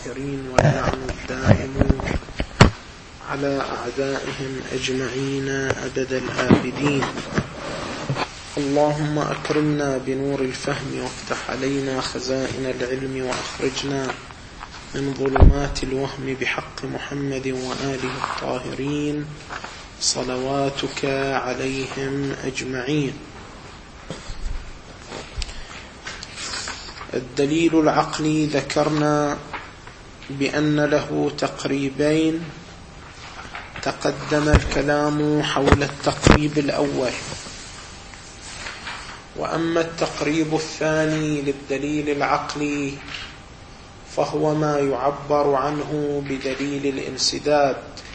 الطاهرين واللعن الدائم على أعدائهم أجمعين أبد الآبدين. اللهم أكرمنا بنور الفهم وافتح علينا خزائن العلم وأخرجنا من ظلمات الوهم بحق محمد وآله الطاهرين صلواتك عليهم أجمعين. الدليل العقلي ذكرنا بأن له تقريبين، تقدم الكلام حول التقريب الأول، وأما التقريب الثاني للدليل العقلي فهو ما يعبر عنه بدليل الانسداد.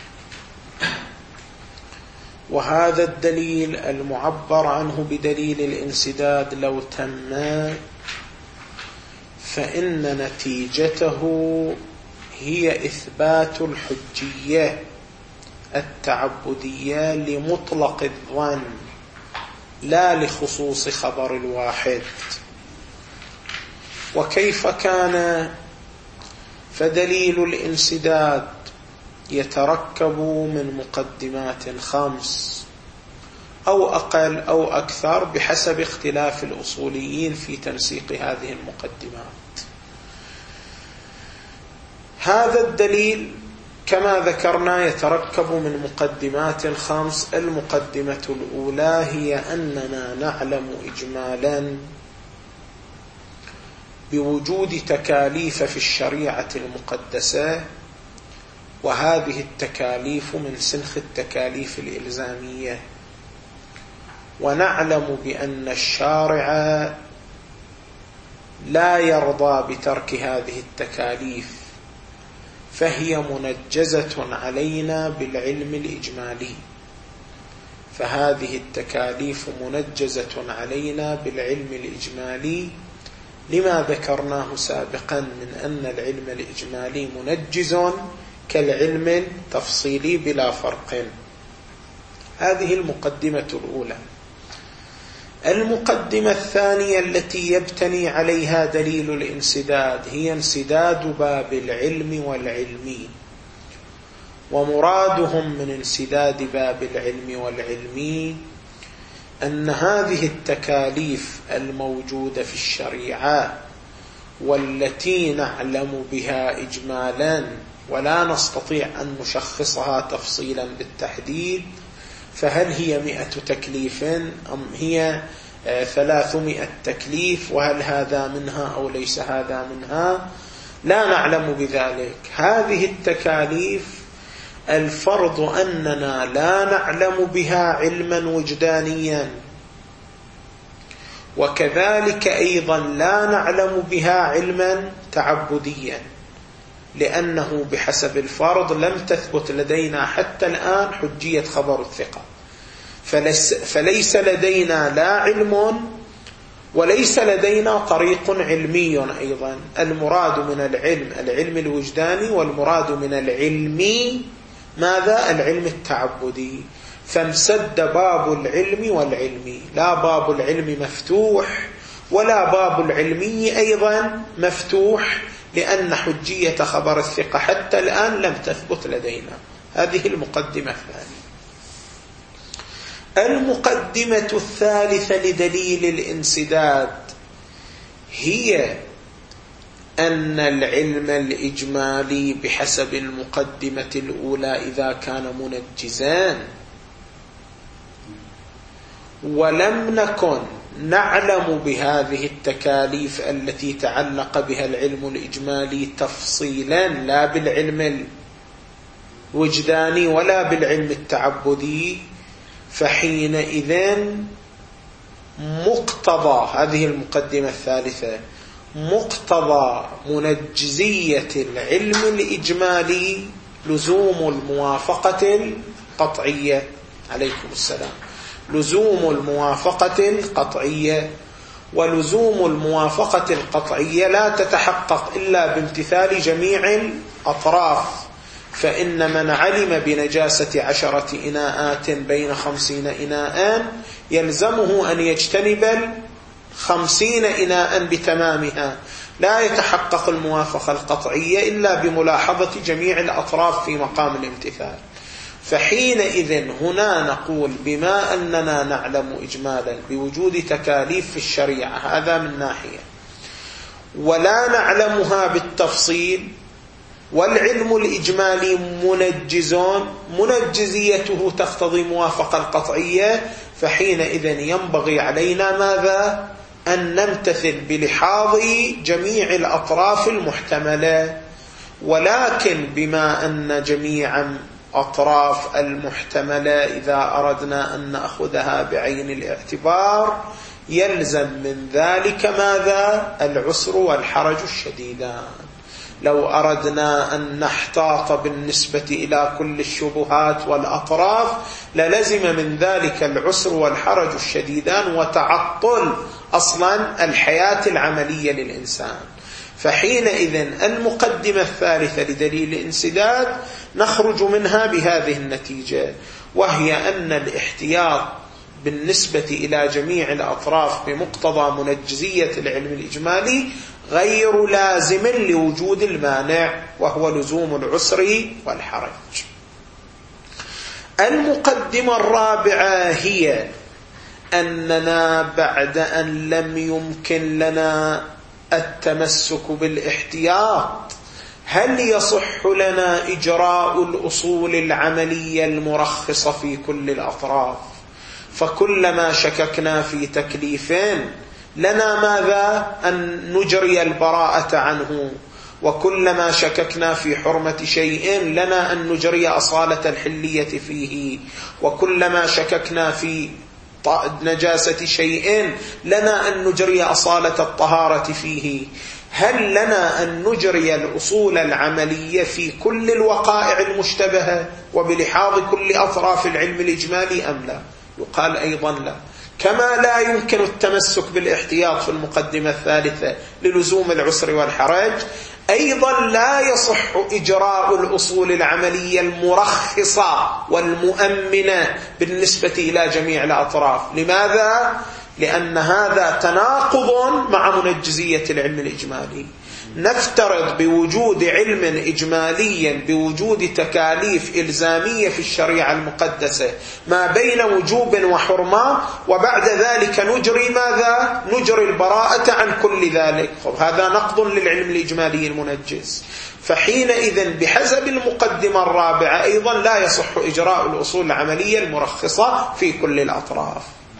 وهذا الدليل المعبر عنه بدليل الانسداد لو تم فإن نتيجته هي إثبات الحجية التعبدية لمطلق الظن لا لخصوص خبر الواحد. وكيف كان؟ فدليل الانسداد يتركب من مقدمات 5 أو أقل أو أكثر بحسب اختلاف الأصوليين في تنسيق هذه المقدمات. هذا الدليل كما ذكرنا يتركب من مقدمات 5. المقدمة الأولى هي أننا نعلم إجمالا بوجود تكاليف في الشريعة المقدسة، وهذه التكاليف من سنخ التكاليف الإلزامية، ونعلم بأن الشارع لا يرضى بترك هذه التكاليف، فهي منجزة علينا بالعلم الإجمالي. فهذه التكاليف منجزة علينا بالعلم الإجمالي لما ذكرناه سابقا من أن العلم الإجمالي منجز كالعلم التفصيلي بلا فرق. هذه المقدمة الأولى. المقدمة الثانية التي يبتني عليها دليل الانسداد هي انسداد باب العلم والعلمي. ومرادهم من انسداد باب العلم والعلمي أن هذه التكاليف الموجودة في الشريعة والتي نعلم بها إجمالا ولا نستطيع أن نشخصها تفصيلا بالتحديد، فهل هي 100 تكليف أم هي 300 تكليف، وهل هذا منها أو ليس هذا منها؟ لا نعلم بذلك. هذه التكاليف الفرض أننا لا نعلم بها علما وجدانيا، وكذلك أيضا لا نعلم بها علما تعبديا، لأنه بحسب الفرض لم تثبت لدينا حتى الآن حجية خبر الثقة، فليس لدينا لا علم وليس لدينا طريق علمي أيضا. المراد من العلم الوجداني، والمراد من العلم ماذا؟ العلم التعبدي. فامسد باب العلم والعلمي، لا باب العلم مفتوح ولا باب العلمي أيضا مفتوح، لأن حجية خبر الثقة حتى الآن لم تثبت لدينا. هذه المقدمة الثانية. المقدمة الثالثة لدليل الانسداد هي أن العلم الإجمالي بحسب المقدمة الأولى إذا كان منجزان ولم نكن نعلم بهذه التكاليف التي تعلق بها العلم الإجمالي تفصيلا، لا بالعلم الوجداني ولا بالعلم التعبدي، فحينئذ مقتضى هذه المقدمة الثالثة، مقتضى منجزية العلم الإجمالي لزوم الموافقة القطعية. عليكم السلام. لزوم الموافقة القطعية. ولزوم الموافقة القطعية لا تتحقق إلا بامتثال جميع الأطراف، فإن من علم بنجاسة 10 إناءات بين 50 إناء يلزمه أن يجتنب 50 إناء بتمامها، لا يتحقق الموافقة القطعية إلا بملاحظة جميع الأطراف في مقام الامتثال. فحينئذ هنا نقول بما أننا نعلم إجمالا بوجود تكاليف في الشريعة، هذا من ناحية، ولا نعلمها بالتفصيل، والعلم الإجمالي منجزيته تقتضي موافقة القطعية، فحينئذ ينبغي علينا ماذا؟ أن نمتثل بلحاظ جميع الأطراف المحتملة. ولكن بما أن جميع أطراف المحتملة إذا أردنا أن نأخذها بعين الاعتبار يلزم من ذلك ماذا؟ العسر والحرج الشديدان. لو أردنا أن نحتاط بالنسبة إلى كل الشبهات والأطراف للزم من ذلك العسر والحرج الشديدان وتعطل أصلا الحياة العملية للإنسان. فحينئذ المقدمة الثالثة لدليل الانسداد نخرج منها بهذه النتيجة، وهي أن الاحتياط بالنسبة إلى جميع الأطراف بمقتضى منجزية العلم الإجمالي غير لازم لوجود المانع، وهو لزوم العسر والحرج. المقدمة الرابعة هي أننا بعد أن لم يمكن لنا التمسك بالاحتياط، هل يصح لنا إجراء الأصول العملية المرخصة في كل الأطراف؟ فكلما شككنا في تكليف لنا ماذا؟ أن نجري البراءة عنه، وكلما شككنا في حرمة شيء لنا أن نجري أصالة الحلية فيه، وكلما شككنا في نجاسة شيء لنا أن نجري أصالة الطهارة فيه. هل لنا أن نجري الأصول العملية في كل الوقائع المشتبهة وبلحاظ كل أطراف العلم الإجمالي أم لا؟ يقال أيضا لا. كما لا يمكن التمسك بالاحتياط في المقدمة الثالثة للزوم العسر والحرج، أيضا لا يصح إجراء الأصول العملية المرخصة والمؤمنة بالنسبة إلى جميع الأطراف. لماذا؟ لأن هذا تناقض مع منجزية العلم الإجمالي. نفترض بوجود علم إجمالي بوجود تكاليف إلزامية في الشريعة المقدسة ما بين وجوب وحرمة، وبعد ذلك نجري ماذا؟ نجري البراءة عن كل ذلك. هذا نقض للعلم الإجمالي المنجز. فحينئذ بحسب المقدمة الرابعة أيضا لا يصح إجراء الأصول العملية المرخصة في كل الأطراف.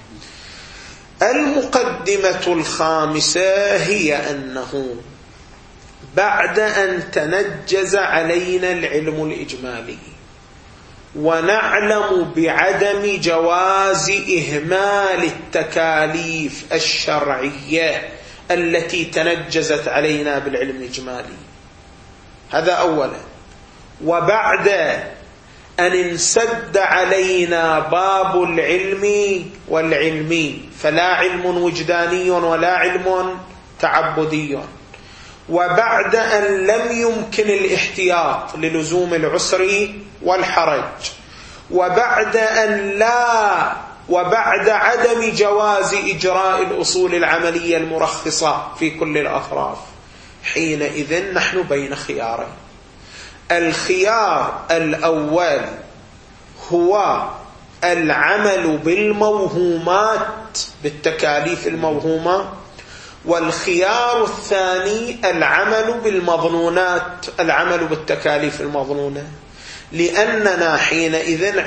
المقدمة الخامسة هي أنه بعد أن تنجز علينا العلم الإجمالي ونعلم بعدم جواز إهمال التكاليف الشرعية التي تنجزت علينا بالعلم الإجمالي، هذا أولا. وبعد أن انسد علينا باب العلم والعلمي، فلا علم وجداني ولا علم تعبدي، وبعد أن لم يمكن الاحتياط للزوم العسر والحرج، وبعد عدم جواز إجراء الأصول العملية المرخصة في كل الأطراف، حينئذ نحن بين خيارين. الخيار الأول هو العمل بالموهومات بالتكاليف الموهومة، والخيار الثاني العمل بالمظنونات، العمل بالتكاليف المظنونة. لأننا حينئذ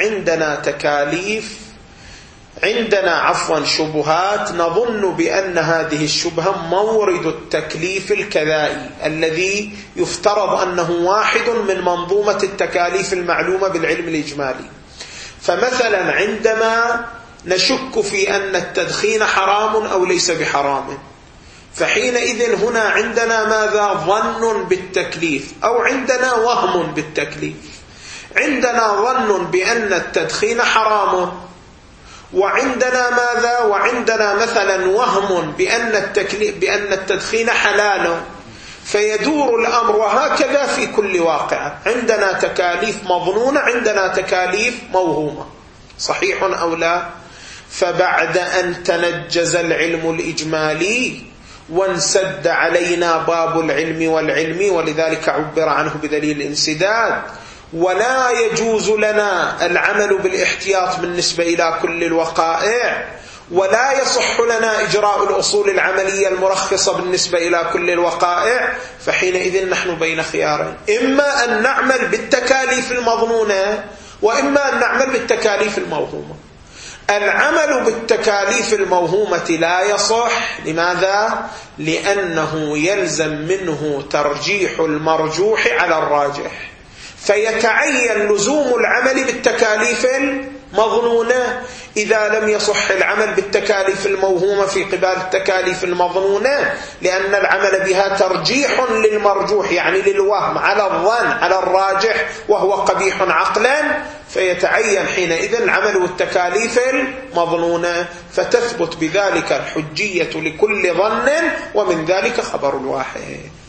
عندنا شبهات نظن بأن هذه الشبهة مورد التكليف الكذائي الذي يفترض أنه واحد من منظومة التكاليف المعلومة بالعلم الإجمالي. فمثلا عندما نشك في أن التدخين حرام أو ليس بحرام، فحينئذ هنا عندنا ماذا؟ ظن بالتكليف، أو عندنا وهم بالتكليف. عندنا ظن بأن التدخين حرام، وعندنا ماذا؟ وعندنا مثلا وهم بأن التدخين حلال، فيدور الأمر. وهكذا في كل واقع عندنا تكاليف مظنونة، عندنا تكاليف موهومة، صحيح أو لا؟ فبعد أن تنجز العلم الإجمالي وانسد علينا باب العلم والعلم، ولذلك عبر عنه بدليل الانسداد، ولا يجوز لنا العمل بالاحتياط بالنسبة إلى كل الوقائع، ولا يصح لنا إجراء الأصول العملية المرخصة بالنسبة إلى كل الوقائع، فحينئذ نحن بين خيارين: إما أن نعمل بالتكاليف المظنونة، وإما أن نعمل بالتكاليف الموهومة. العمل بالتكاليف الموهومة لا يصح. لماذا؟ لأنه يلزم منه ترجيح المرجوح على الراجح، فيتعين لزوم العمل بالتكاليف المظنونة. إذا لم يصح العمل بالتكاليف الموهومة في قبال التكاليف المظنونة، لأن العمل بها ترجيح للمرجوح، يعني للوهم على الظن على الراجح، وهو قبيح عقلا، فيتعين حينئذ العمل بالتكاليف المظنونة، فتثبت بذلك الحجية لكل ظن، ومن ذلك خبر الواحد.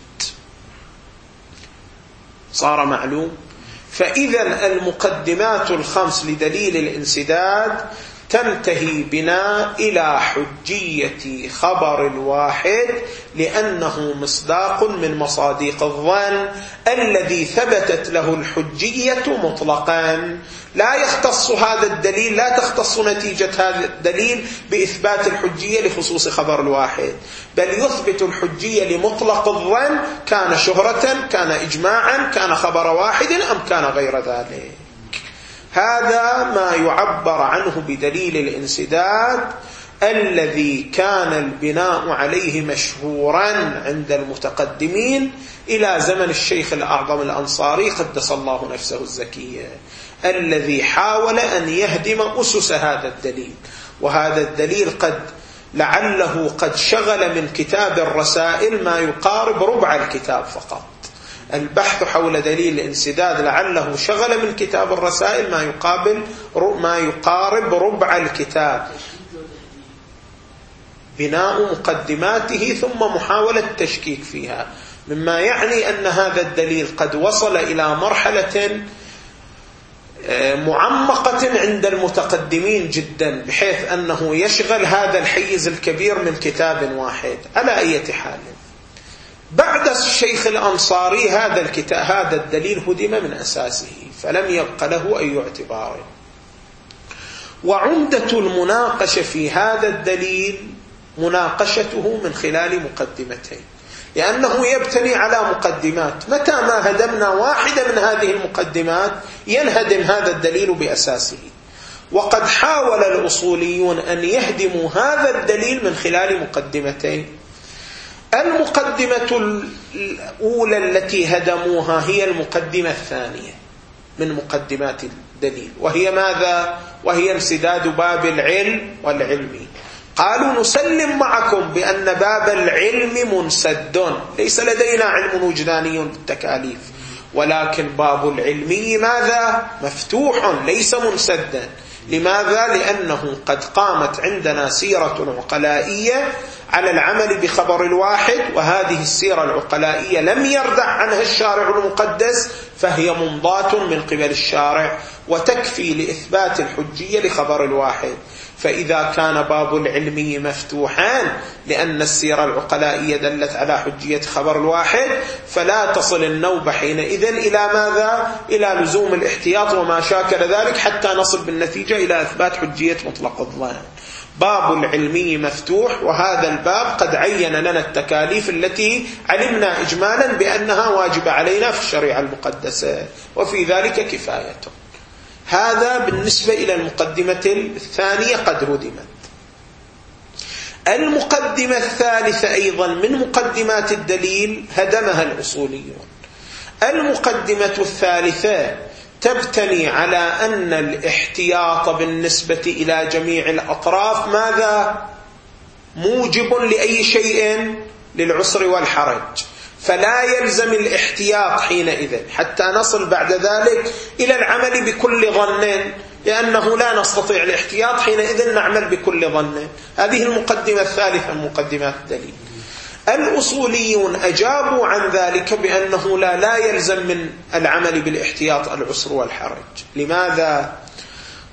صار معلوم؟ فإذا المقدمات الخمس لدليل الانسداد تنتهي بنا إلى حجية خبر الواحد، لأنه مصداق من مصاديق الظن الذي ثبتت له الحجية مطلقا. لا يختص هذا الدليل، لا تختص نتيجة هذا الدليل بإثبات الحجية لخصوص خبر الواحد، بل يثبت الحجية لمطلق الظن، كان شهرة، كان إجماعا، كان خبر واحد، أم كان غير ذلك. هذا ما يعبر عنه بدليل الانسداد، الذي كان البناء عليه مشهورا عند المتقدمين إلى زمن الشيخ الأعظم الأنصاري قدس الله نفسه الزكية، الذي حاول أن يهدم أسس هذا الدليل. وهذا الدليل لعله قد شغل من كتاب الرسائل ما يقارب ربع الكتاب فقط. البحث حول دليل الانسداد لعله شغل من كتاب الرسائل ما يقارب ربع الكتاب، بناء مقدماته ثم محاولة تشكيك فيها، مما يعني أن هذا الدليل قد وصل إلى مرحلة معمقة عند المتقدمين جدا، بحيث أنه يشغل هذا الحيز الكبير من كتاب واحد. على أي حال، بعد الشيخ الأنصاري هذا الدليل هدم من أساسه، فلم يبق له أي اعتبار. وعمدة المناقشة في هذا الدليل مناقشته من خلال مقدمتين، لأنه يبتني على مقدمات. متى ما هدمنا واحدة من هذه المقدمات ينهدم هذا الدليل بأساسه. وقد حاول الأصوليون أن يهدموا هذا الدليل من خلال مقدمتين. المقدمة الأولى التي هدموها هي المقدمة الثانية من مقدمات الدليل، وهي ماذا؟ وهي انسداد باب العلم والعلم. قالوا: نسلم معكم بأن باب العلم منسد، ليس لدينا علم وجداني بالتكاليف، ولكن باب العلم ماذا؟ مفتوح ليس منسدا. لماذا؟ لأنه قد قامت عندنا سيرة عقلائية على العمل بخبر الواحد، وهذه السيرة العقلائية لم يردع عنها الشارع المقدس، فهي ممضاة من قبل الشارع وتكفي لإثبات الحجية لخبر الواحد. فإذا كان باب العلم مفتوحا لأن السيرة العقلائية دلت على حجية خبر الواحد، فلا تصل النوبة حينئذ إلى ماذا؟ إلى لزوم الاحتياط وما شاكل ذلك، حتى نصل بالنتيجة إلى إثبات حجية مطلق الظن. باب العلم مفتوح، وهذا الباب قد عين لنا التكاليف التي علمنا إجمالا بأنها واجبة علينا في الشريعة المقدسة، وفي ذلك كفاية. هذا بالنسبة إلى المقدمة الثانية قد هدمت. المقدمة الثالثة أيضا من مقدمات الدليل هدمها الأصوليون. المقدمة الثالثة تبتني على أن الاحتياط بالنسبة إلى جميع الأطراف ماذا؟ موجب لأي شيء؟ للعسر والحرج، فلا يلزم الاحتياط حينئذ حتى نصل بعد ذلك إلى العمل بكل ظن، لأنه لا نستطيع الاحتياط حينئذ نعمل بكل ظن. هذه المقدمة الثالثة من مقدمات الدليل. الأصوليون أجابوا عن ذلك بأنه لا يلزم من العمل بالاحتياط العسر والحرج. لماذا؟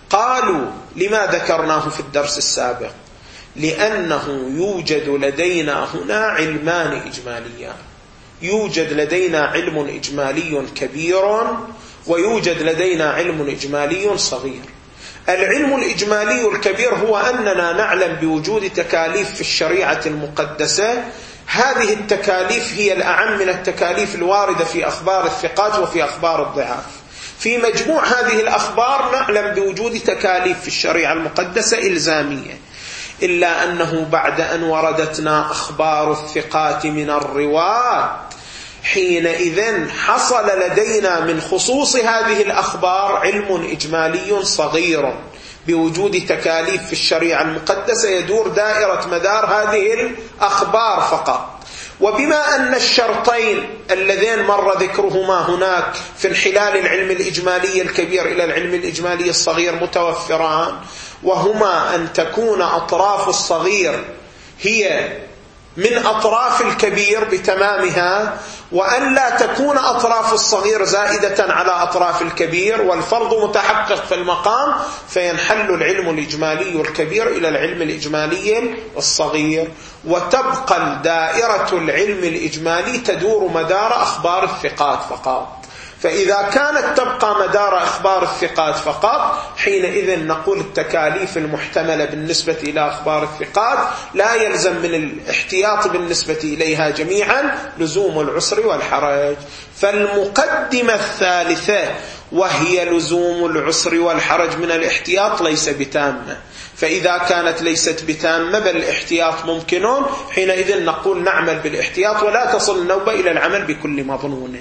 قالوا لما ذكرناه في الدرس السابق؟ لأنه يوجد لدينا هنا علمان إجماليان، يوجد لدينا علم إجمالي كبير ويوجد لدينا علم إجمالي صغير. العلم الإجمالي الكبير هو أننا نعلم بوجود تكاليف في الشريعة المقدسة، هذه التكاليف هي الأعم من التكاليف الواردة في أخبار الثقات وفي أخبار الضعاف. في مجموع هذه الأخبار نعلم بوجود تكاليف في الشريعة المقدسة إلزامية، إلا أنه بعد أن وردتنا أخبار الثقات من الرواة حينئذ حصل لدينا من خصوص هذه الأخبار علم إجمالي صغير بوجود تكاليف في الشريعة المقدسة يدور دائرة مدار هذه الأخبار فقط. وبما أن الشرطين اللذين مر ذكرهما هناك في انحلال العلم الإجمالي الكبير إلى العلم الإجمالي الصغير متوفران، وهما أن تكون أطراف الصغير هي من أطراف الكبير بتمامها، وأن لا تكون أطراف الصغير زائدة على أطراف الكبير، والفرض متحقق في المقام، فينحل العلم الإجمالي الكبير إلى العلم الإجمالي الصغير، وتبقى دائرة العلم الإجمالي تدور مدار أخبار الثقات فقط. فإذا كانت تبقى مدار أخبار الثقات فقط حينئذ نقول التكاليف المحتملة بالنسبة إلى أخبار الثقات لا يلزم من الاحتياط بالنسبة إليها جميعا لزوم العسر والحرج. فالمقدمة الثالثة وهي لزوم العسر والحرج من الاحتياط ليس بتامة، فإذا كانت ليست بتامة بل الاحتياط ممكن حينئذ نقول نعمل بالاحتياط ولا تصل النوبة إلى العمل بكل مظنون.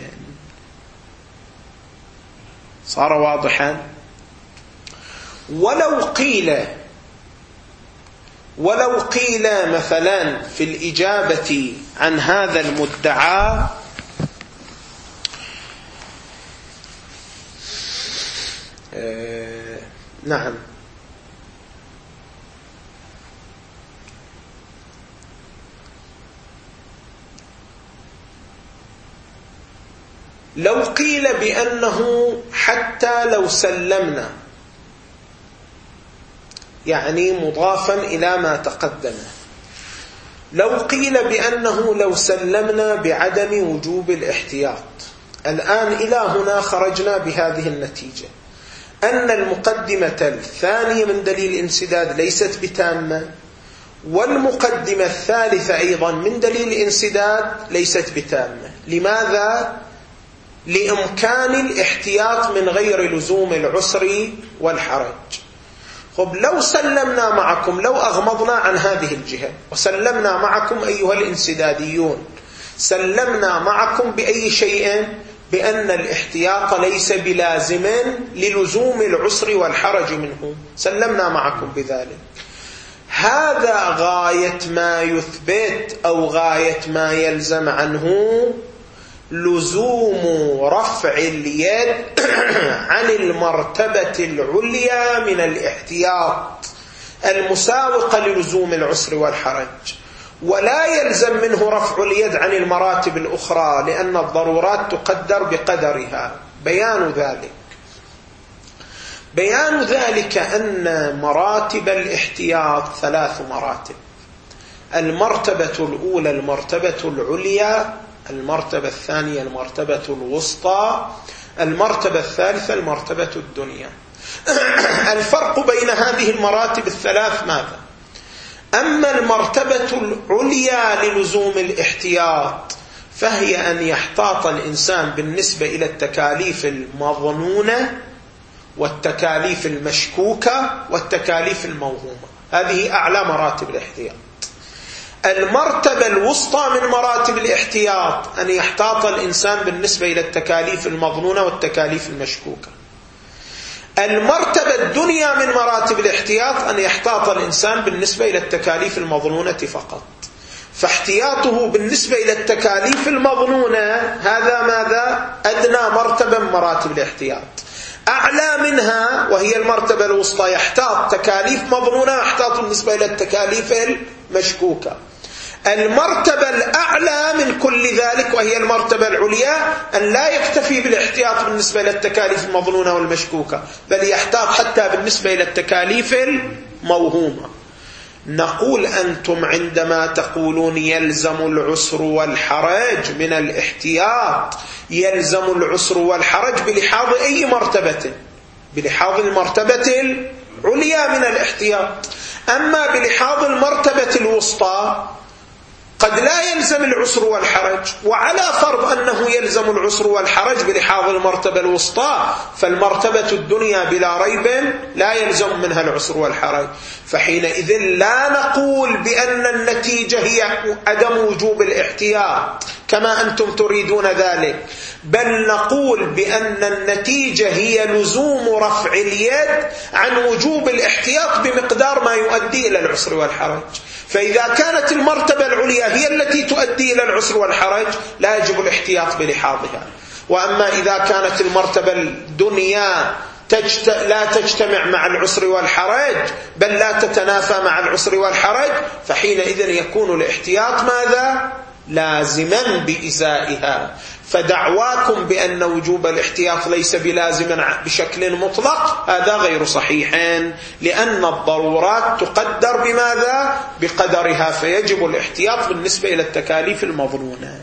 صار واضحا؟ ولو قيل مثلا في الإجابة عن هذا المدعى نعم لو قيل بأنه حتى لو سلمنا، يعني مضافا إلى ما تقدم، لو قيل بأنه لو سلمنا بعدم وجوب الاحتياط، الآن إلى هنا خرجنا بهذه النتيجة أن المقدمة الثانية من دليل الانسداد ليست بتامة، والمقدمة الثالثة أيضا من دليل الانسداد ليست بتامة. لماذا؟ لإمكان الاحتياط من غير لزوم العسر والحرج. خب لو سلمنا معكم، لو أغمضنا عن هذه الجهة وسلمنا معكم أيها الانسداديون، سلمنا معكم بأي شيء؟ بأن الاحتياط ليس بلازم للزوم العسر والحرج منه، سلمنا معكم بذلك. هذا غاية ما يثبت أو غاية ما يلزم عنه لزوم رفع اليد عن المرتبة العليا من الاحتياط المساوقة للزوم العسر والحرج، ولا يلزم منه رفع اليد عن المراتب الأخرى، لأن الضرورات تقدر بقدرها. بيان ذلك أن مراتب الاحتياط 3 مراتب: المرتبة الأولى المرتبة العليا، المرتبة الثانية المرتبة الوسطى، المرتبة الثالثة المرتبة الدنيا. الفرق بين هذه المراتب الثلاث ماذا؟ أما المرتبة العليا للزوم الاحتياط فهي أن يحتاط الإنسان بالنسبة إلى التكاليف المظنونة والتكاليف المشكوكة والتكاليف الموهومة، هذه أعلى مراتب الاحتياط. المرتبة الوسطى من مراتب الاحتياط أن يحتاط الإنسان بالنسبة إلى التكاليف المظنونة والتكاليف المشكوكة. المرتبة الدنيا من مراتب الاحتياط أن يحتاط الإنسان بالنسبة إلى التكاليف المظنونة فقط. فاحتياطه بالنسبة إلى التكاليف المظنونة هذا ماذا؟ أدنى مرتبة من مراتب الاحتياط. أعلى منها وهي المرتبة الوسطى يحتاط تكاليف مظنونة ويحتاط بالنسبة إلى التكاليف المشكوكة. المرتبة الأعلى من كل ذلك وهي المرتبة العليا أن لا يكتفي بالاحتياط بالنسبة إلى التكاليف المظنونة والمشكوكة، بل يحتاط حتى بالنسبة إلى التكاليف الموهومة. نقول أنتم عندما تقولون يلزم العسر والحرج من الاحتياط، يلزم العسر والحرج بلحاظ أي مرتبة؟ بلحاظ المرتبة العليا من الاحتياط. أما بلحاظ المرتبة الوسطى قد لا يلزم العسر والحرج، وعلى فرض أنه يلزم العسر والحرج بلحاظ المرتبة الوسطى فالمرتبة الدنيا بلا ريب لا يلزم منها العسر والحرج. فحينئذ لا نقول بأن النتيجة هي عدم وجوب الاحتياط كما أنتم تريدون ذلك، بل نقول بأن النتيجة هي لزوم رفع اليد عن وجوب الاحتياط بمقدار ما يؤدي إلى العسر والحرج. فإذا كانت المرتبة العليا هي التي تؤدي إلى العسر والحرج لا يجب الاحتياط بلحاظها. وأما إذا كانت المرتبة الدنيا لا تجتمع مع العسر والحرج بل لا تتنافى مع العسر والحرج فحينئذ يكون الاحتياط ماذا؟ لازما بإزائها. فدعواكم بأن وجوب الاحتياط ليس بلازما بشكل مطلق هذا غير صحيح، لأن الضرورات تقدر بماذا؟ بقدرها، فيجب الاحتياط بالنسبة إلى التكاليف المظنونة.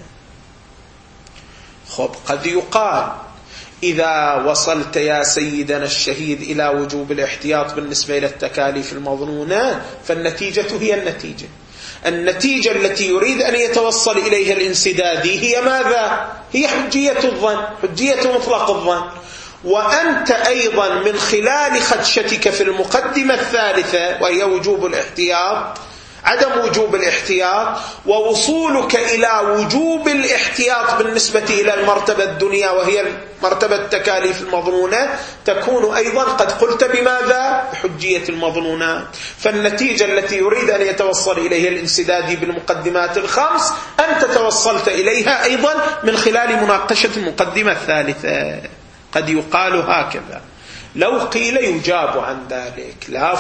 قد يقال إذا وصلت يا سيدنا الشهيد إلى وجوب الاحتياط بالنسبة إلى التكاليف المظنونة فالنتيجة هي النتيجة. النتيجة التي يريد أن يتوصل إليها الانسدادي هي ماذا؟ هي حجية الظن، حجية مطلق الظن. وأنت أيضا من خلال خدشتك في المقدمة الثالثة وهي وجوب الاحتياط، عدم وجوب الاحتياط، ووصولك إلى وجوب الاحتياط بالنسبة إلى المرتبة الدنيا وهي مرتبة التكاليف المظنونة، تكون أيضا قد قلت بماذا؟ بحجية المظنونات. فالنتيجة التي يريد أن يتوصل إليها الانسدادي بالمقدمات الخمس أنت توصلت إليها أيضا من خلال مناقشة المقدمة الثالثة. قد يقال هكذا. لو قيل يجاب عن ذلك لا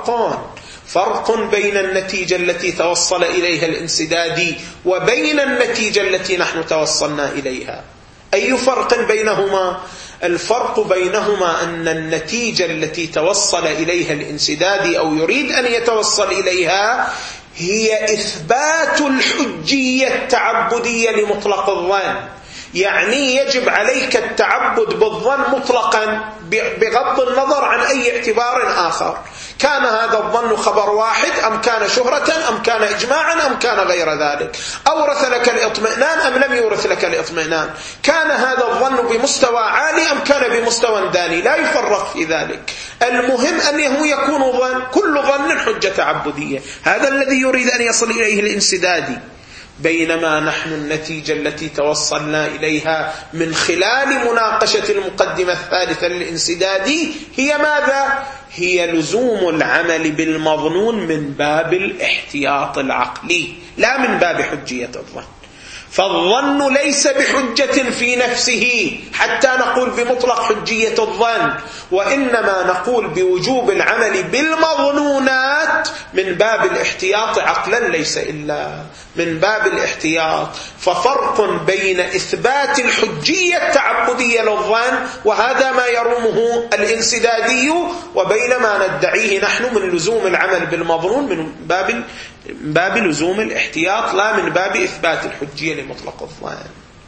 فرق بين النتيجة التي توصل إليها الانسدادي وبين النتيجة التي نحن توصلنا إليها. أي فرق بينهما؟ الفرق بينهما أن النتيجة التي توصل إليها الانسدادي أو يريد أن يتوصل إليها هي إثبات الحجية التعبدية لمطلق الظن. يعني يجب عليك التعبد بالظن مطلقا بغض النظر عن أي اعتبار آخر، كان هذا الظن خبر واحد أم كان شهرة أم كان إجماعا أم كان غير ذلك، أورث لك الاطمئنان أم لم يورث لك الاطمئنان، كان هذا الظن بمستوى عالي أم كان بمستوى داني، لا يفرق في ذلك. المهم أنه يكون ظن، كل ظن حجة تعبدية. هذا الذي يريد أن يصل إليه الانسدادي. بينما نحن النتيجة التي توصلنا إليها من خلال مناقشة المقدمة الثالثة للانسدادي هي ماذا؟ هي لزوم العمل بالمظنون من باب الاحتياط العقلي لا من باب حجية الظن. فالظن ليس بحجة في نفسه حتى نقول بمطلق حجية الظن، وإنما نقول بوجوب العمل بالمظنونات من باب الاحتياط عقلا ليس إلا من باب الاحتياط. ففرق بين إثبات الحجية التعبدية للظن وهذا ما يرومه الانسدادي وبين ما ندعيه نحن من لزوم العمل بالمظنون من باب لزوم الاحتياط لا من باب إثبات الحجية لمطلق الظن.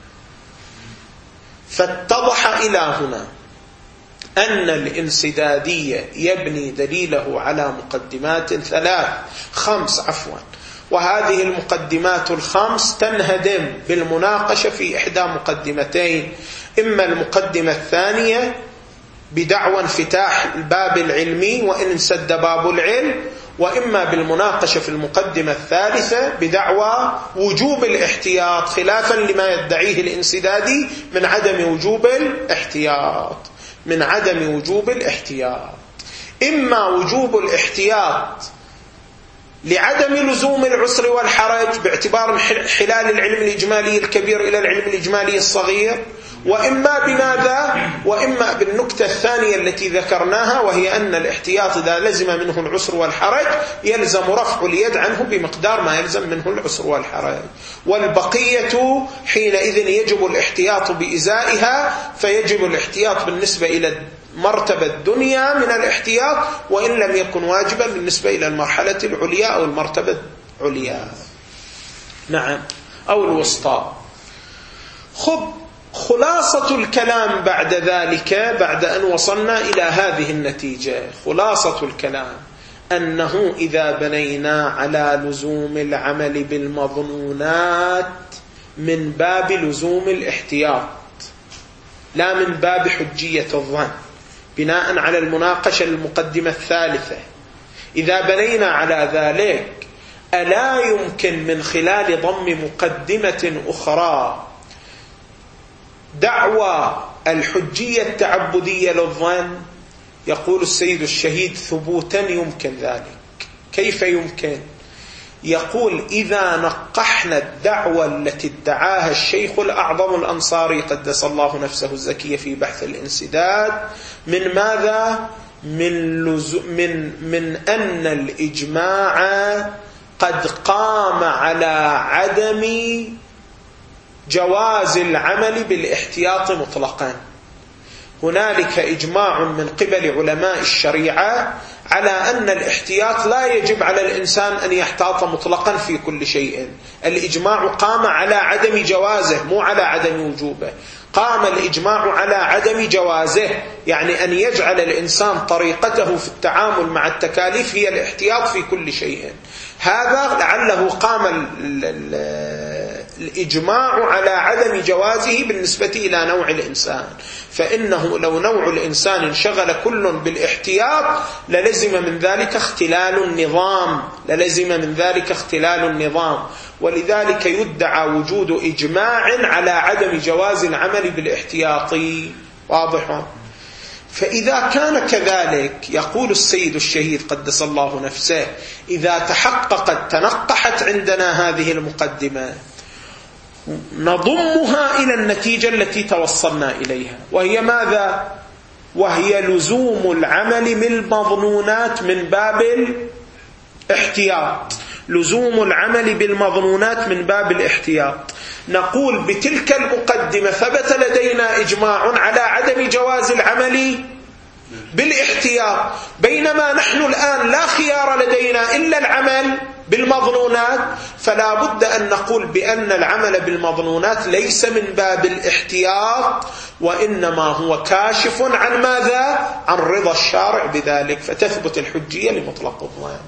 فاتضح إلى هنا أن الانسدادية يبني دليله على مقدمات خمس وهذه المقدمات الخمس تنهدم بالمناقشة في إحدى مقدمتين: إما المقدمة الثانية بدعوى انفتاح الباب العلمي وإن انسد باب العلم، وإما بالمناقشة في المقدمة الثالثة بدعوى وجوب الاحتياط خلافا لما يدعيه الانسدادي من عدم وجوب الاحتياط. إما وجوب الاحتياط لعدم لزوم العسر والحرج باعتبار انحلال العلم الإجمالي الكبير إلى العلم الإجمالي الصغير، وإما بماذا؟ وإما بالنكتة الثانية التي ذكرناها، وهي أن الاحتياط إذا لزم منه العسر والحرج يلزم رفع اليد عنه بمقدار ما يلزم منه العسر والحرج، والبقية حينئذ يجب الاحتياط بإزائها، فيجب الاحتياط بالنسبة إلى مرتبة الدنيا من الاحتياط، وإن لم يكن واجبا بالنسبة إلى المرحلة العليا أو المرتبة العليا، نعم، أو الوسطى. خلاصة الكلام بعد ذلك، بعد أن وصلنا إلى هذه النتيجة، خلاصة الكلام أنه إذا بنينا على لزوم العمل بالمظنونات من باب لزوم الاحتياط لا من باب حجية الظن، بناء على المناقشة المقدمة الثالثة، إذا بنينا على ذلك ألا يمكن من خلال ضم مقدمة أخرى دعوى الحجية التعبدية للظن؟ يقول السيد الشهيد ثبوتا يمكن ذلك. كيف يمكن؟ يقول إذا نقحنا الدعوة التي ادعاها الشيخ الأعظم الأنصاري قدس الله نفسه الزكية في بحث الانسداد من ماذا؟ من أن الإجماع قد قام على عدم جواز العمل بالاحتياط مطلقا. هنالك إجماع من قبل علماء الشريعة على أن الاحتياط لا يجب على الإنسان أن يحتاط مطلقا في كل شيء. الإجماع قام على عدم جوازه مو على عدم وجوبه. قام الإجماع على عدم جوازه، يعني أن يجعل الإنسان طريقته في التعامل مع التكاليف هي الاحتياط في كل شيء. هذا لعله قام الإجماع على عدم جوازه بالنسبة إلى نوع الإنسان، فإنه لو نوع الإنسان انشغل كل بالاحتياط للزم من ذلك اختلال النظام، ولذلك يدعى وجود إجماع على عدم جواز العمل بالاحتياط. واضح؟ فإذا كان كذلك يقول السيد الشهيد قدس الله نفسه إذا تنقحت عندنا هذه المقدمة نضمها إلى النتيجة التي توصلنا إليها، وهي ماذا؟ وهي لزوم العمل بالمظنونات من باب الاحتياط. لزوم العمل بالمظنونات من باب الاحتياط. نقول بتلك المقدمة ثبت لدينا إجماع على عدم جواز العمل بالاحتياط، بينما نحن الآن لا خيار لدينا إلا العمل بالمظنونات، فلا بد أن نقول بأن العمل بالمظنونات ليس من باب الاحتياط، وإنما هو كاشف عن ماذا؟ عن رضا الشارع بذلك، فتثبت الحجية لمطلق الظن.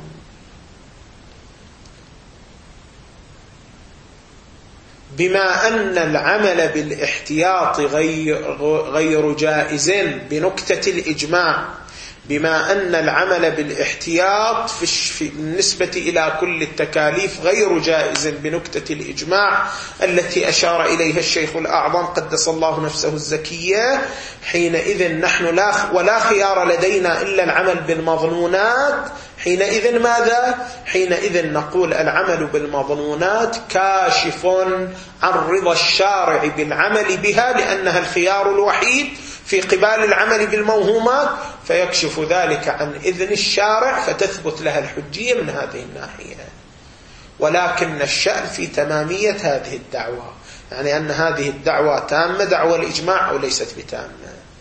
بما أن العمل بالاحتياط غير جائز بنكتة الإجماع، بما أن العمل بالاحتياط بالنسبة إلى كل التكاليف غير جائز بنكتة الإجماع التي أشار إليها الشيخ الأعظم قدس الله نفسه الزكية، حينئذ نحن ولا خيار لدينا إلا العمل بالمظنونات. حينئذ ماذا؟ حينئذ نقول العمل بالمظنونات كاشف عن رضا الشارع بالعمل بها، لأنها الخيار الوحيد في قبال العمل بالموهومات، فيكشف ذلك عن إذن الشارع فتثبت لها الحجية من هذه الناحية. ولكن الشأن في تمامية هذه الدعوة، يعني أن هذه الدعوة تامة دعوة الإجماع أو ليست بتامة.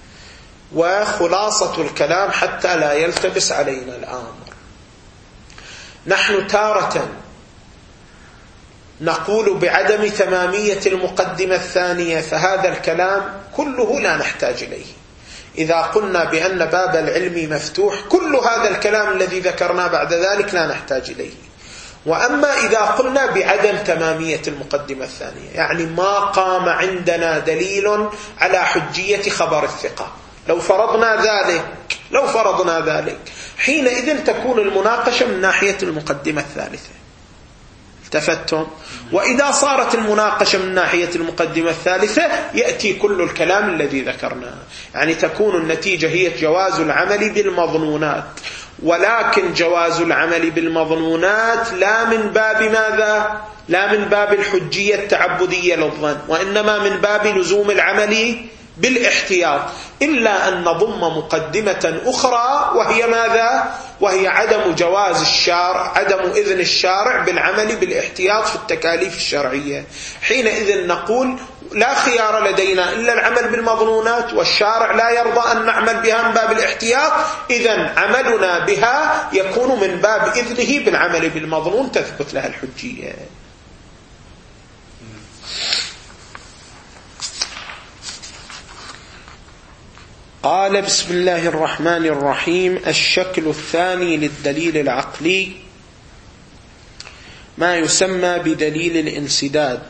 وخلاصة الكلام حتى لا يلتبس علينا الأمر، نحن تارة نقول بعدم تمامية المقدمة الثانية، فهذا الكلام كله لا نحتاج إليه. إذا قلنا بأن باب العلم مفتوح كل هذا الكلام الذي ذكرناه بعد ذلك لا نحتاج إليه. وأما إذا قلنا بعدم تمامية المقدمة الثانية، يعني ما قام عندنا دليل على حجية خبر الثقة، لو فرضنا ذلك حينئذ تكون المناقشة من ناحية المقدمة الثالثة. التفتم؟ وإذا صارت المناقشة من ناحية المقدمة الثالثة يأتي كل الكلام الذي ذكرناه، يعني تكون النتيجة هي جواز العمل بالمظنونات، ولكن جواز العمل بالمظنونات لا من باب ماذا؟ لا من باب الحجية التعبدية للظن، وإنما من باب لزوم العمل بالاحتياط، إلا أن نضم مقدمة أخرى وهي ماذا؟ وهي عدم جواز الشارع، عدم إذن الشارع بالعمل بالاحتياط في التكاليف الشرعية. حينئذ نقول لا خيار لدينا إلا العمل بالمظنونات، والشارع لا يرضى أن نعمل بها من باب الاحتياط، إذن عملنا بها يكون من باب إذنه بالعمل بالمظنون تثبت لها الحجية. قال بسم الله الرحمن الرحيم: الشكل الثاني للدليل العقلي ما يسمى بدليل الانسداد.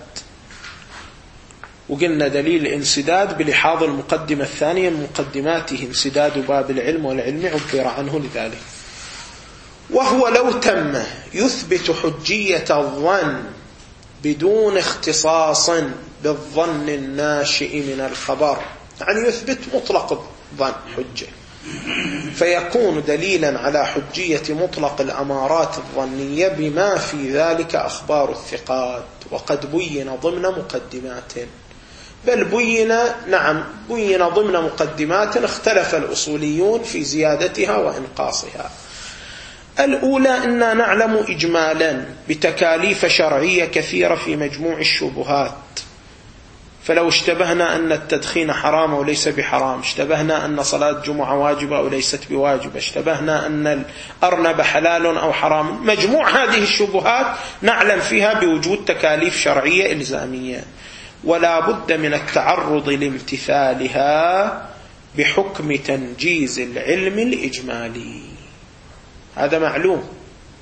وقلنا دليل الانسداد بلحاظ المقدمة الثانية من مقدماته انسداد باب العلم، والعلم عبر عنه لذلك. وهو لو تم يثبت حجية الظن بدون اختصاص بالظن الناشئ من الخبر، يعني يثبت مطلق الظن حجة، فيكون دليلا على حجية مطلق الأمارات الظنية بما في ذلك أخبار الثقات، وقد بين ضمن مقدمات، بل بين ضمن مقدمات اختلف الأصوليون في زيادتها وإنقاصها. الأولى أننا نعلم إجمالا بتكاليف شرعية كثيرة في مجموع الشبهات، فلو اشتبهنا أن التدخين حرام وليس بحرام، اشتبهنا أن صلاة جمعة واجبة أو ليست بواجبة، اشتبهنا أن الأرنب حلال أو حرام، مجموع هذه الشبهات نعلم فيها بوجود تكاليف شرعية إلزامية، ولا بد من التعرض لامتثالها بحكم تنجيز العلم الإجمالي، هذا معلوم.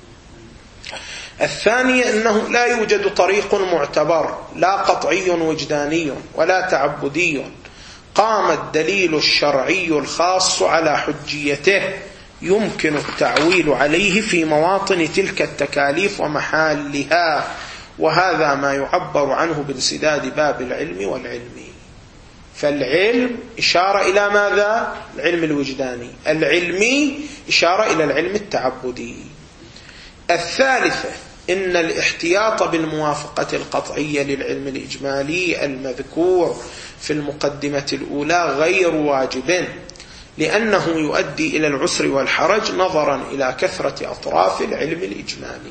الثانية أنه لا يوجد طريق معتبر لا قطعي وجداني ولا تعبدي قام الدليل الشرعي الخاص على حجيته يمكن التعويل عليه في مواطن تلك التكاليف ومحالها، وهذا ما يعبر عنه بانسداد باب العلم والعلم. فالعلم إشارة إلى ماذا؟ العلم الوجداني، العلمي إشارة إلى العلم التعبدي. الثالثة إن الاحتياط بالموافقة القطعية للعلم الإجمالي المذكور في المقدمة الأولى غير واجب، لأنه يؤدي إلى العسر والحرج نظرا إلى كثرة أطراف العلم الإجمالي.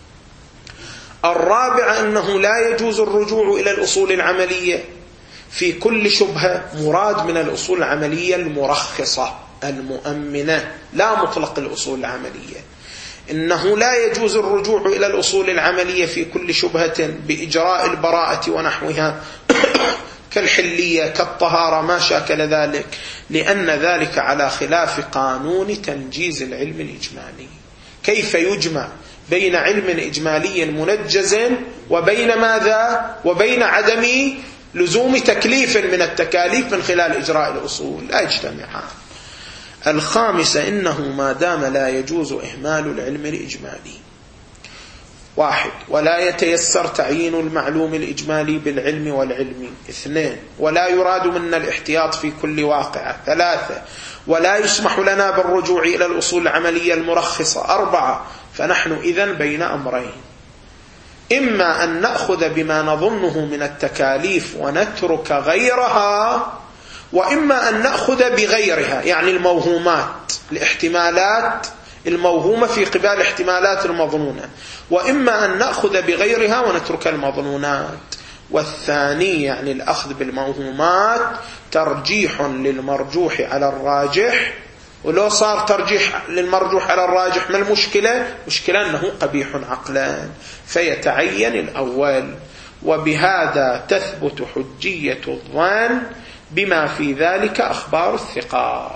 الرابع أنه لا يجوز الرجوع إلى الأصول العملية في كل شبهة، مراد من الأصول العملية المرخصة المؤمنة لا مطلق الأصول العملية. إنه لا يجوز الرجوع إلى الأصول العملية في كل شبهة بإجراء البراءة ونحوها كالحلية كالطهارة ما شاكل ذلك، لأن ذلك على خلاف قانون تنجيز العلم الإجمالي. كيف يجمع بين علم إجمالي منجز وبين ماذا؟ وبين عدم لزوم تكليف من التكاليف من خلال إجراء الأصول، لا يجتمعان. الخامسة إنه ما دام لا يجوز إهمال العلم الإجمالي: 1. ولا يتيسر تعيين المعلوم الإجمالي بالعلم والعلم. 2. ولا يراد منا الاحتياط في كل واقعة. 3. ولا يسمح لنا بالرجوع إلى الأصول العملية المرخصة. 4. فنحن إذن بين أمرين: إما أن نأخذ بما نظنه من التكاليف ونترك غيرها، وإما أن نأخذ بغيرها، يعني الموهومات، الاحتمالات الموهومة في قبال احتمالات المظنونة، وإما أن نأخذ بغيرها ونترك المظنونات. والثاني يعني الأخذ بالموهومات ترجيح للمرجوح على الراجح، ولو صار ترجيح للمرجوح على الراجح ما المشكلة؟ مشكلة أنه قبيح عقلا، فيتعين الأول. وبهذا تثبت حجية الظن بما في ذلك أخبار الثقات.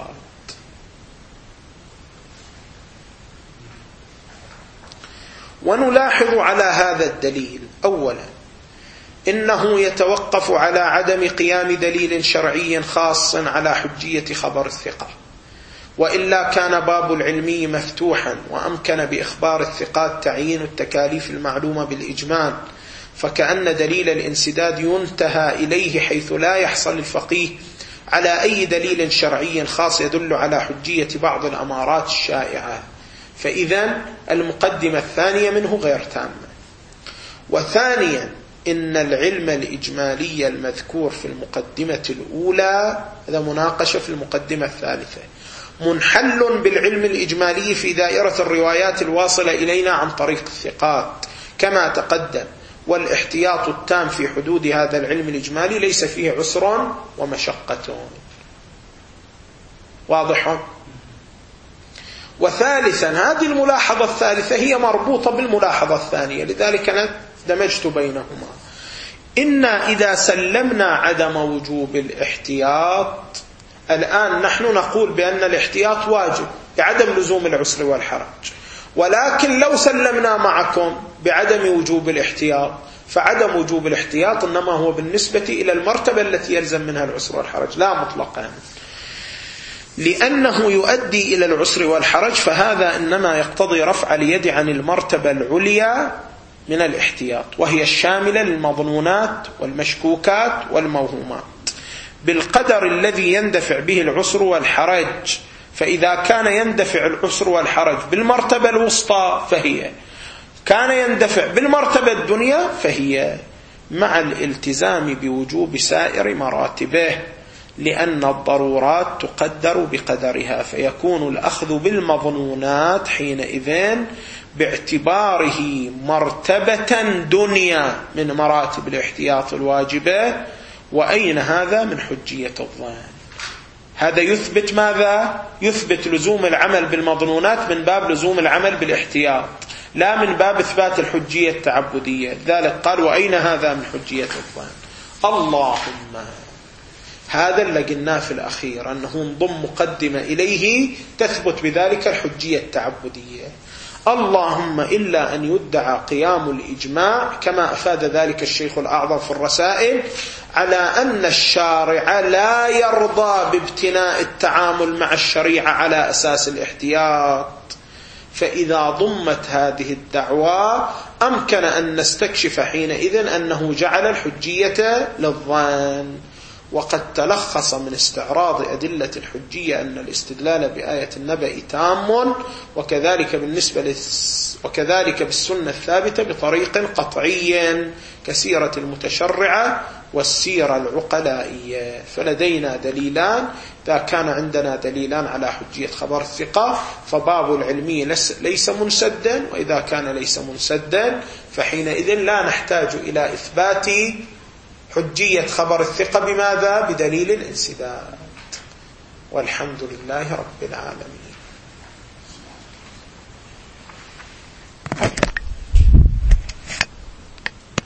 ونلاحظ على هذا الدليل: أولا إنه يتوقف على عدم قيام دليل شرعي خاص على حجية خبر الثقة، وإلا كان باب العلمي مفتوحا وأمكن بإخبار الثقات تعيين التكاليف المعلومة بالإجمال، فكأن دليل الانسداد ينتهى إليه حيث لا يحصل الفقيه على أي دليل شرعي خاص يدل على حجية بعض الأمارات الشائعة. فإذا المقدمة الثانية منه غير تامة. وثانيا إن العلم الإجمالي المذكور في المقدمة الأولى، هذا مناقشة في المقدمة الثالثة، منحل بالعلم الإجمالي في دائرة الروايات الواصلة إلينا عن طريق الثقات كما تقدم، والاحتياط التام في حدود هذا العلم الإجمالي ليس فيه عسر ومشقة. واضح؟ وثالثا هذه الملاحظة الثالثة هي مربوطة بالملاحظة الثانية، لذلك أنا دمجت بينهما. إن إذا سلمنا عدم وجوب الاحتياط، الآن نحن نقول بأن الاحتياط واجب بعدم لزوم العسر والحرج، ولكن لو سلمنا معكم بعدم وجوب الاحتياط، فعدم وجوب الاحتياط إنما هو بالنسبة إلى المرتبة التي يلزم منها العسر والحرج لا مطلقا، لأنه يؤدي إلى العسر والحرج، فهذا إنما يقتضي رفع اليد عن المرتبة العليا من الاحتياط، وهي الشاملة للمظنونات والمشكوكات والموهومات بالقدر الذي يندفع به العسر والحرج. فإذا كان يندفع العسر والحرج بالمرتبة الوسطى فهي، كان يندفع بالمرتبة الدنيا فهي، مع الالتزام بوجوب سائر مراتبه، لأن الضرورات تقدر بقدرها، فيكون الأخذ بالمظنونات حينئذ باعتباره مرتبة دنيا من مراتب الاحتياط الواجبة. وأين هذا من حجية الظن؟ هذا يثبت ماذا؟ يثبت لزوم العمل بالمظنونات من باب لزوم العمل بالاحتياط، لا من باب إثبات الحجية التعبدية. ذلك قال وأين هذا من حجية الظن؟ اللهم هذا اللي قلناه في الأخير، أنه انضم مقدمة إليه تثبت بذلك الحجية التعبدية. اللهم إلا أن يدعى قيام الإجماع كما أفاد ذلك الشيخ الأعظم في الرسائل على أن الشارع لا يرضى بابتناء التعامل مع الشريعة على أساس الاحتياط. فإذا ضمت هذه الدعوة أمكن أن نستكشف حينئذ أنه جعل الحجية للظن. وقد تلخص من استعراض أدلة الحجية أن الاستدلال بآية النبأ تام، وكذلك بالسنة الثابتة بطريق قطعي كسيرة المتشرعة والسيرة العقلائية. فلدينا دليلان، إذا كان عندنا دليلان على حجية خبر الثقة فباب العلمي ليس منسدا، وإذا كان ليس منسدا فحينئذ لا نحتاج إلى إثبات حجية خبر الثقة بماذا؟ بدليل الانسداد. والحمد لله رب العالمين.